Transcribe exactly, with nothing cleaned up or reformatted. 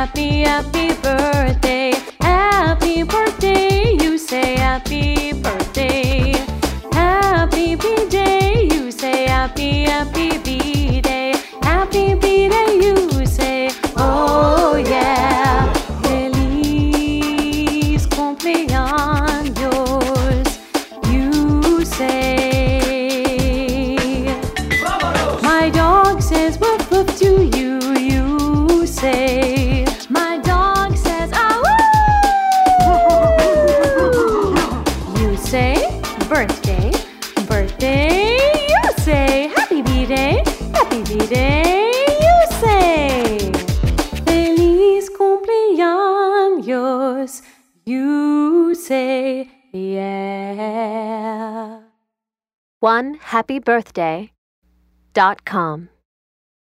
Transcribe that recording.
happy, happy birthday. Happy birthday, you say happy birthday. Happy B-Day, you say happy, happy B-Day. Happy B-Day, you say, oh yeah. Feliz cumpleaños, you say. My dog says woof woof to you, you say. My dog says ah woo. You say birthday, birthday, you say happy B-Day, happy B-Day, you say. Feliz cumpleaños, you say, yeah. one happy birthday dot com